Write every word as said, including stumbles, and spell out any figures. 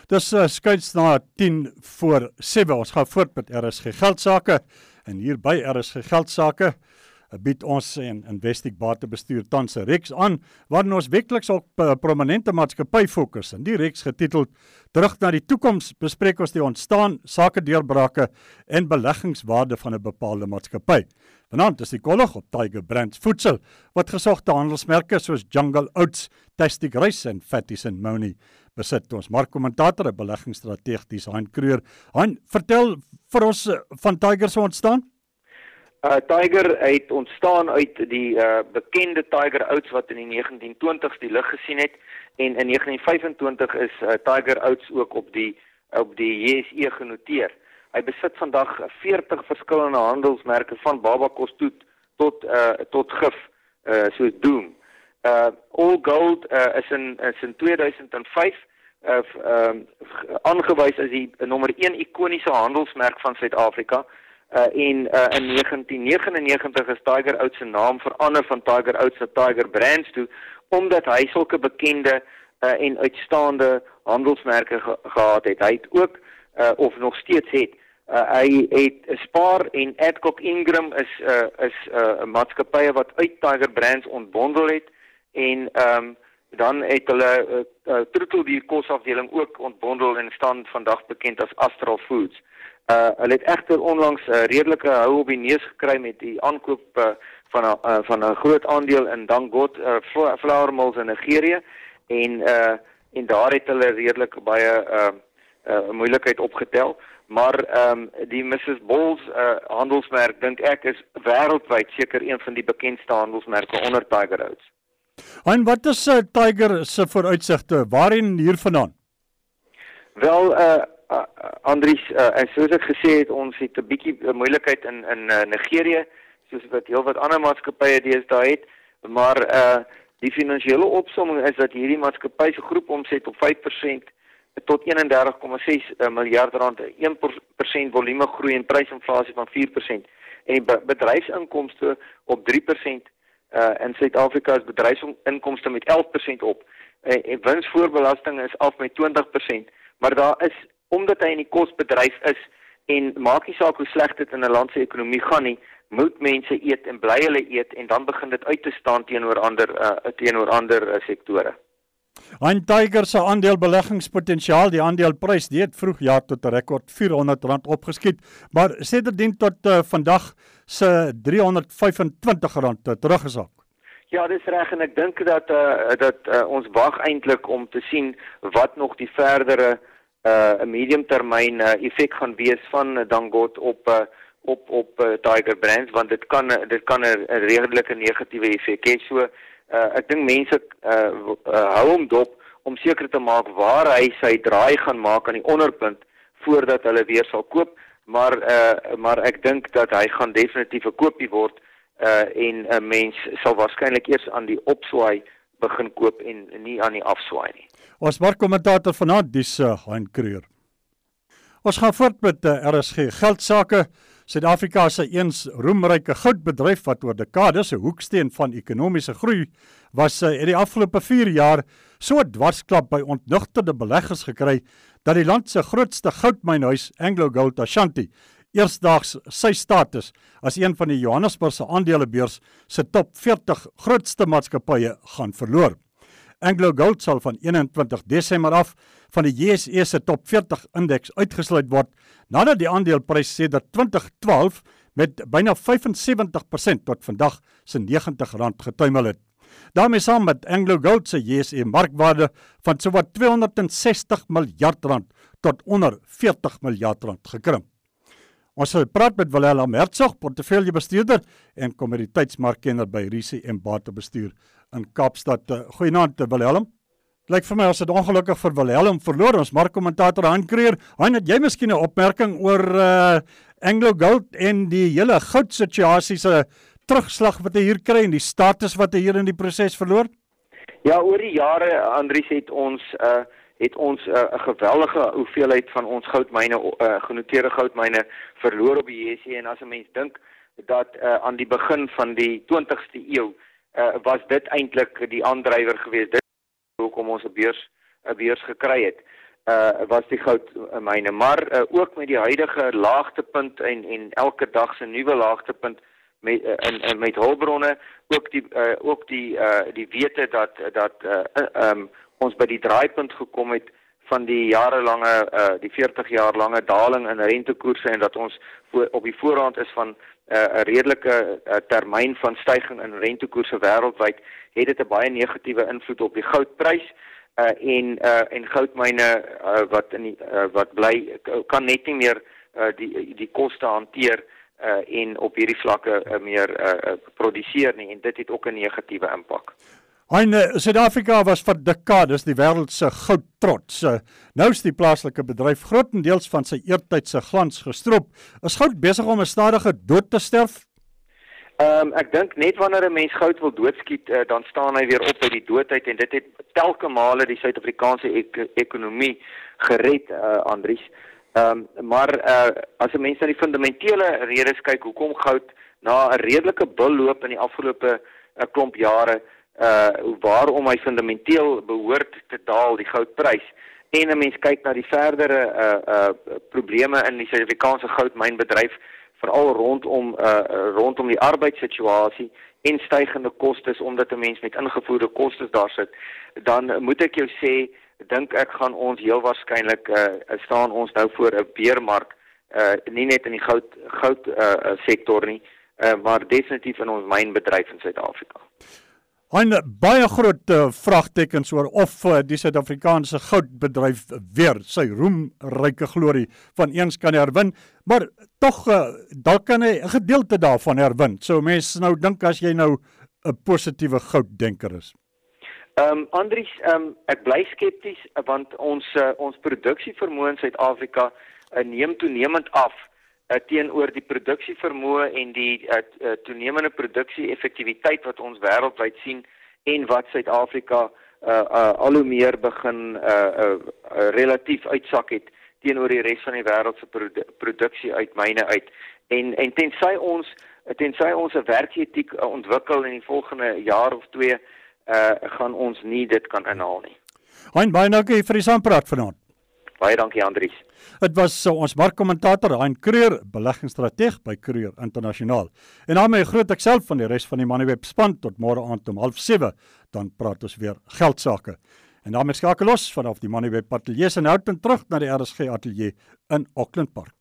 Dis uh, skuits na tien voor sewe. Ons gaan voort met R S G Geldsaake. En hier by R S G Geldsaake bied ons en Investec Batebestuur tans 'n reeks aan, waarin ons wekeliks op uh, prominente maatskappy fokus. In die reeks getiteld Terug na die toekoms bespreek ons die ontstaan, sakedeurbrake en beleggingswaarde van 'n bepaalde maatskappy. Vanaand is die kollig op Tiger Brands Voedsel, wat gesogte handelsmerke soos Jungle Oats, Tastic Rice en Fatties and Money besit. Ons markkommentator, 'n beleggingsstrateeg, Hein Kreur. Hein, vertel vir ons uh, van Tiger se ontstaan. Uh, Tiger het ontstaan uit die uh, bekende Tiger Oats wat in die negentien twintigs die lig gesien het, en in negentien vyfentwintig is uh, Tiger Oats ook op die op die J S E genoteer. Hy besit vandag veertig verskillende handelsmerke van babakos tot tot uh, tot gif, uh, soos Doom. Uh, All Gold uh, is in is in twee duisend vyf uh, um, aangewys as die nommer een ikoniese handelsmerk van Suid-Afrika. Uh, en uh, in negentien negenennegentig is Tiger Oats se naam verander van Tiger Oats na Tiger Brands toe, omdat hy sulke bekende uh, en uitstaande handelsmerke ge gehad het. Hy het ook, uh, of nog steeds het, uh, hy het Spar en Adcock Ingram is uh, is uh, maatskappye wat uit Tiger Brands ontbondel het, en um, dan het hulle uh, uh, Troeteldier kosafdeling ook ontbondel en staan vandag bekend as Astral Foods. Uh, hulle het egter onlangs uh, redelike hou op die neus gekry met die aankoop uh, van 'n uh, van 'n groot aandeel in Dangote uh, Flour Mills in Nigerië, en uh, en daar het hulle redelik baie uh, uh, moeilikheid opgetel, maar um, die Missus Balls uh, handelsmerk dink ek is wêreldwyd seker een van die bekendste handelsmerke onder Tiger Oats. En wat is uh, Tiger se vooruitsigte? Waarheen hiervandaan? Wel, uh, Uh, Andries, uh, en soos ek gesê het, ons het 'n bietjie uh, moeilikheid in in uh, Nigerië, soos wat heel wat ander maatskappye deesdae het, maar uh, die finansiële opsomming is dat hierdie maatskappy se groepomset op vyf persent tot eenendertig komma ses miljard rand, een persent volume groei en prysinflasie van vier persent, en be bedryfsinkomste op drie persent. Uh, in Suid-Afrika is bedryfsinkomste met elf persent op, en, en winsvoorbelasting is af met twintig persent, maar daar is, omdat hy in die kosbedryf is, en maak nie saak hoe sleg dit in 'n land se ekonomie gaan nie, moet mense eet en bly hulle eet, en dan begin dit uit te staan teenoor ander uh, teenoor ander uh, sektore. En Tiger se aandeelbeleggingspotensiaal, die aandeleprys, die het vroeg jaar tot 'n rekord vierhonderd rand opgeskiet, maar sedertdien tot uh, vandag se driehonderd vyfentwintig rand uh, teruggesak. Ja, dis reg, en ek dink dat uh, dat uh, ons wag eintlik om te sien wat nog die verdere 'n uh, mediumtermyn uh, effek gaan wees van uh, Dangote op uh, op op uh, Tiger Brands, want dit kan uh, dit kan 'n redelike negatiewe effek hê. So uh, ek dink mense uh, uh, hou hom dop om seker te maak waar hy sy draai gaan maak aan die onderpunt voordat hulle weer sal koop, maar uh, maar ek dink dat hy gaan definitief 'n koopie word, uh, en 'n uh, mens sal waarskynlik eers aan die opswaai begin koop en nie aan die afswaai nie. Ons markkommentator vanaand, dis uh, Hein Kreur. Ons gaan voort met uh, R S G Geldsaake. Suid-Afrika se eens roemryke goudbedryf wat oor dekades 'n hoeksteen van ekonomiese groei was, uh, in die afgelope vier jaar so 'n dwarsklap by ontnugterde beleggers gekry dat die land se grootste goudmynhuis, AngloGold Ashanti, eersdaags sy status as een van die Johannesburgse aandelebeurs se top veertig grootste maatskappye gaan verloor. AngloGold sal van eenentwintig Desember af van die J S E se top veertig indeks uitgesluit word, nadat die aandeleprys sedert twintig twaalf met byna vyfensewentig persent tot vandag se negentig rand getuimel het. Daarmee saam met AngloGold se J S E markwaarde van sowat tweehonderdsestig miljard rand tot onder veertig miljard rand gekrimp. Ons sal praat met Willem Hertzog, portefeuljebestuurder en kommoditeitsmarkkenner by Risie en Batebestuur in Kaapstad. Goeienaand, Willem. Lyk vir my ons het ongelukkig vir Willem verloor, ons markkommentator Hein Kreur. Hein, het jy miskien 'n opmerking oor uh, AngloGold en die hele goudsituasie se terugslag wat hy hier kry en die status wat hy hier in die proses verloor? Ja, oor die jare, Andries, het ons uh, het ons 'n uh, geweldige hoeveelheid van ons goudmyne, uh, genoteerde goudmyne verloor op die J S E, en as 'n mens dink dat uh, aan die begin van die twintigste eeu uh, was dit eintlik die aandrywer geweest, dit hoekom ons 'n beurs 'n beurs gekry het. uh, was die goudmyne, maar uh, ook met die huidige laagtepunt en en elke dag se nuwe laagtepunt met uh, in, in met hulpbronne, ook die uh, ook die uh, die wete dat dat uh, um, ons by die draaipunt gekom het van die jarelange uh, die veertig jaar lange daling in rentekoerse en dat ons voor, op die voorrand is van 'n uh, redelike uh, termyn van stygings in rentekoerse wêreldwyd, het dit 'n baie negatiewe invloed op die goudprys. Uh, en uh, en goudmyne uh, wat in die, uh, wat bly kan net nie meer uh, die die koste hanteer uh, en op hierdie vlakke uh, meer uh, uh, produseer nie, en dit het ook 'n negatiewe impak. En Suid-Afrika was vir dekades die wêreld se goudtrots. Uh, nou is die plaaslike bedryf grootendeels van sy eertydse glans gestrop. Is goud besig om 'n stadige dood te sterf? Um, ek dink net wanneer 'n mens goud wil doodskiet, uh, dan staan hy weer op uit die doodheid, en dit het telke male die Suid-Afrikaanse ek ekonomie gered, uh, Andries. Um, maar uh, as 'n mens na die fundamentele redes kyk hoekom goud na 'n redelike bulloop in die afgelope uh, klomp jare, uh, waarom hy fundamenteel behoort te daal, die goudprys, en 'n mens kyk na die verdere uh, uh, probleme in die Suid-Afrikaanse goudmynbedryf, veral rondom uh, rondom die arbeidssituasie en stygende kostes, omdat 'n mens met ingevoerde kostes daar sit, dan moet ek jou sê, dink ek gaan ons heel waarskynlik uh, staan ons nou voor 'n beermark, uh, nie net in die goud goud uh, sektor nie, uh, maar definitief in ons mynbedryf in Suid-Afrika. En baie groot uh, vraagtekens oor of uh, die Suid-Afrikaanse goudbedryf weer sy roemryke glorie van eens kan herwin, maar tog uh, dalk kan hy 'n gedeelte daarvan herwin. So mense nou dink as jy nou 'n positiewe gouddenker is. Ehm um, Andries, um, ek bly skepties want ons uh, ons produksievermoë in Suid-Afrika uh, neem toenemend af uh, teenoor die produksievermoë en die uh, uh, toenemende produksie-effektiwiteit wat ons wêreldwyd sien en wat Suid-Afrika uh, uh, al hoe meer begin uh, uh, uh, relatief uitsak het teenoor die res van die wêreld se produ produksie uit myne uit. En en tensy ons tensy ons 'n werketiek uh, ontwikkel in die volgende jaar of twee, uh, gaan ons nie dit kan inhaal nie. Hein, baie dankie vir die saampraat vanaand. Baie dankie, Andries. Dit was uh, ons markkommentator Hein Kreur, beleggingsstrateeg by Kreur Internasionaal. En daarmee groet ek self van die res van die Moneyweb span tot môre aand om half sewe, dan praat ons weer geldsaake. En daarmee skakel los vanaf die Moneyweb ateljee en houd terug na die R S G ateljee in Auckland Park.